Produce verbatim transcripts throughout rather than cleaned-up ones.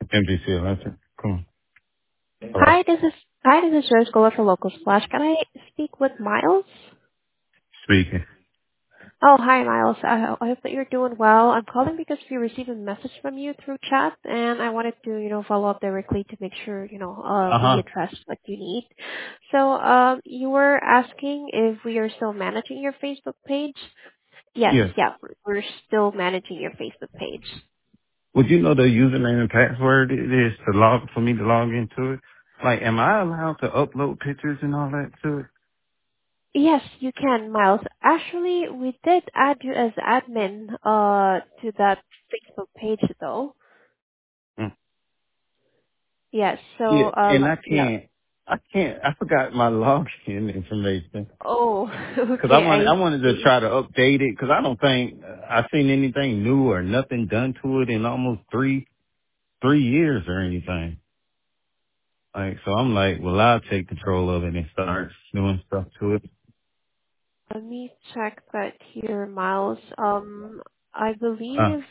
M G C Electric. Cool. Hello? Hi, this is hi, this is Rose Gola for Local Splash. Can I speak with Miles? Speaking. Oh, hi, Miles. I, ho- I hope that you're doing well. I'm calling because we received a message from you through chat, and I wanted to, you know, follow up directly to make sure, you know, uh, we Uh-huh. address what you need. So, um, you were asking if we are still managing your Facebook page. Yes, Yes. yeah, we're we're still managing your Facebook page. Would you know the username and password it is to log for me to log into it? Like, am I allowed to upload pictures and all that to it? Yes, you can, Miles. Actually, we did add you as admin uh to that Facebook page though. Mm. Yes, Yeah, so and um I yeah. can't, I can't, I forgot my login information. Oh, Cause I okay, wanted, I I wanted to see. try to update it cause I don't think I've seen anything new or nothing done to it in almost three, three years or anything. Like, so I'm like, well, I'll take control of it and start doing stuff to it. Let me check that here, Miles. Um I Uh, believe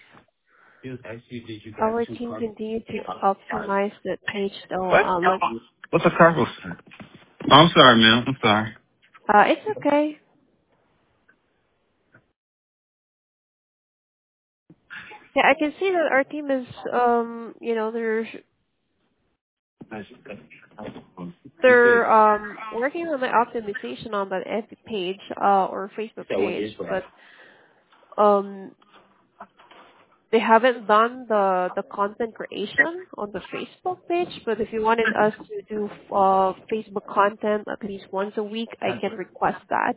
our team continued to optimize that page though. what? Uh, let me What's a cargo? Oh, I'm sorry, ma'am. I'm sorry. uh it's okay. Yeah, I can see that our team is um you know, they're they're um working on the optimization on that F B page uh or Facebook page, but um they haven't done the the content creation on the Facebook page. But if you wanted us to do uh Facebook content at least once a week, I can request that.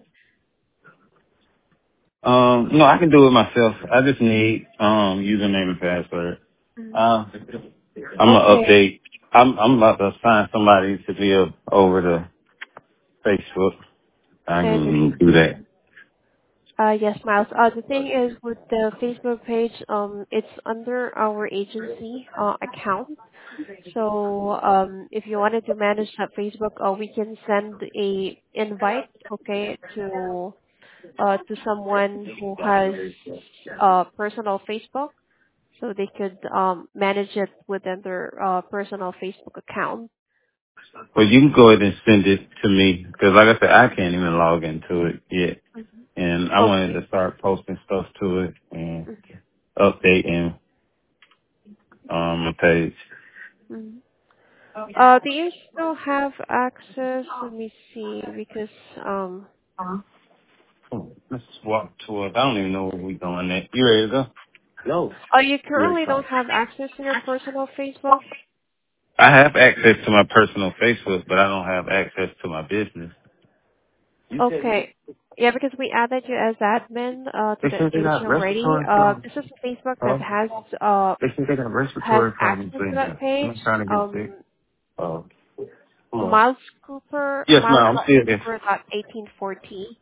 Um, no, I can do it myself. I just need um username and password. Mm. Uh, I'm gonna Okay. update. I'm I'm about to assign somebody to be up over to Facebook. I And can do that. uh yes, Miles. Uh the thing is with the Facebook page, um it's under our agency uh account. So um, if you wanted to manage that Facebook, uh, we can send a invite, okay, to uh, to someone who has uh, personal Facebook, so they could um, manage it within their uh, personal Facebook account. Well, you can go ahead and send it to me because, like I said, I can't even log into it yet, Mhm. and I wanted Okay. to start posting stuff to it and Mhm. updating um my page. Mhm. Uh, do you still have access? Let me see, because um, Oh, let's walk towards. I don't even know where we're going at. You ready to go? No. oh, you You ready to currently come? don't have access to your personal Facebook. I have access to my personal Facebook, but I don't have access to my business. You said Okay. Yeah, because we added you as admin uh, to they that said they page got already. respiratory Uh, problems. this is a Facebook that Huh? has uh, They said they got has respiratory problems access to in that here. page. I'm trying to get Um, sick. Oh, come on. Miles Cooper, Yes, Miles ma'am. I'm still there. Cooper dot eighteen forty.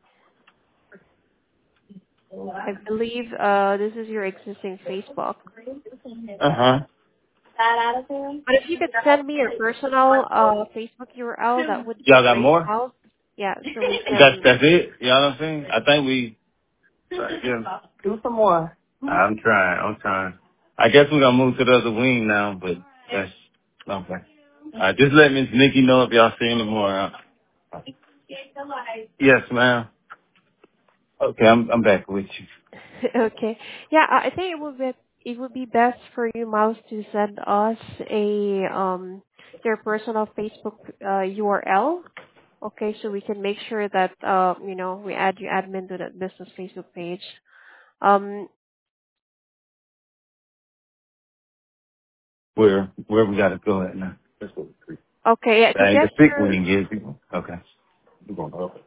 I believe uh, this is your existing Facebook. Uh huh. But if you could send me your personal uh, Facebook U R L, that would be Y'all got great, more? Miles. Yeah, so we That's can. that's it. You know what I'm saying? I think we. Yeah. Do some more. I'm trying. I'm trying. I guess we're gonna move to the other wing now, but that's okay. All right, just let Miss Nikki know if y'all see any more. Uh, yes, ma'am. Okay, I'm I'm back with you. Okay. Yeah, I I think it would be it would be best for you, Miles, to send us a um your personal Facebook uh, U R L. Okay, so we can make sure that uh you know we add you admin to that business Facebook page. Um. Where where we gotta go at now? Okay. Yeah. To That ain't get the big your wing, is it? Okay. We're going up.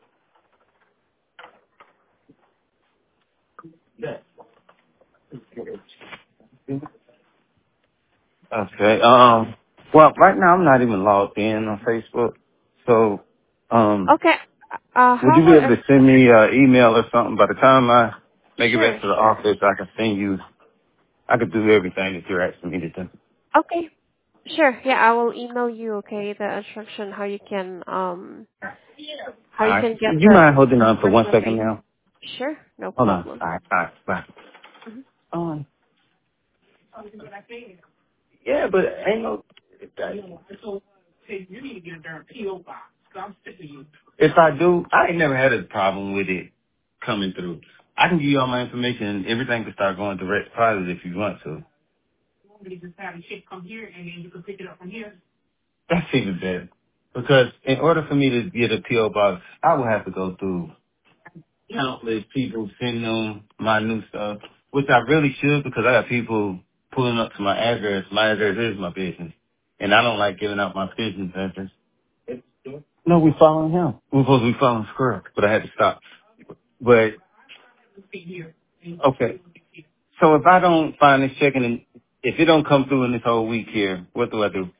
Okay. Um. Well, right now I'm not even logged in on Facebook, so um, okay. Uh, would how you be about able uh, to send me an email or something? By the time I make it sure, back to the sure. office, I can send you. I could do everything that you're asking me to do. Okay. Sure. Yeah, I will email you. Okay, the instruction how you can um how All you right. can get Would you the mind holding on for one second information. now? Sure. No Hold on. problem. All right. All right. Bye. Mhm. Um. Yeah, but ain't no. If I do, I ain't never had a problem with it coming through. I can give you all my information and everything can start going direct deposit if you want to. That's even better. Because in order for me to get a P O box, I would have to go through countless people sending them my new stuff, which I really should because I got people pulling up to my address. My address is my business. And I don't like giving out my business address. No, we following him. We're supposed to be following Squirrel, but I had to stop. But, okay. So if I don't find this check and if it don't come through in this whole week here, what do I do?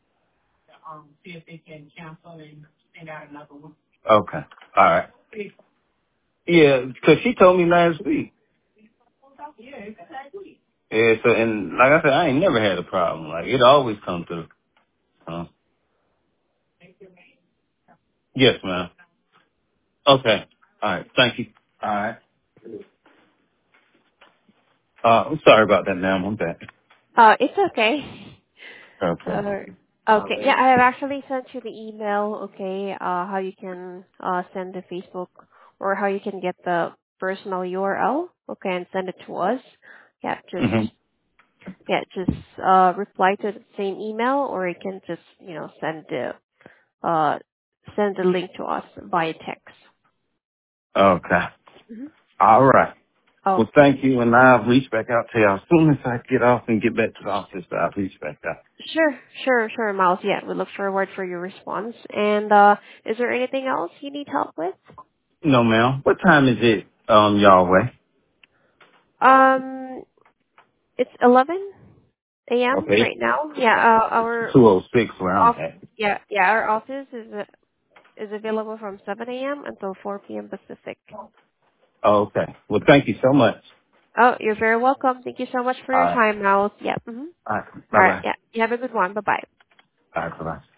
Okay. All right. Yeah, because she told me last week. Yeah, so, and like I said, I ain't never had a problem. Like, it always comes through. Uh, yes, ma'am. Okay. All right. Thank you. All right. Uh, I'm sorry about that, ma'am. I'm back. Uh, it's okay. Okay. Uh, okay. Yeah, I have actually sent you the email. Okay. Uh, how you can uh send the Facebook or how you can get the personal U R L. Okay, and send it to us. Yeah, just Mm-hmm. yeah, just uh reply to the same email, or you can just you know send the uh send the link to us via text. Okay. hmm All right. Oh, Well, thank you, and I'll reach back out to you as soon as I get off and get back to the office. I'll reach back out. sure, sure, sure, Miles. Yeah, we look forward for your response. And uh, is there anything else you need help with? No, ma'am. What time is it, um, y'all way? Um, it's eleven a m Okay. right now. Yeah, uh, our two oh six where I'm off. at. Yeah, yeah, our office is uh, is available from seven a m until four p m Pacific. Oh, okay. Well, thank you so much. Oh, you're very welcome. Thank you so much for All your right. time, Miles. Yeah. Mm-hmm. All right. All right. Bye-bye. Yeah. You have a good one. Bye bye. All right. Bye-bye.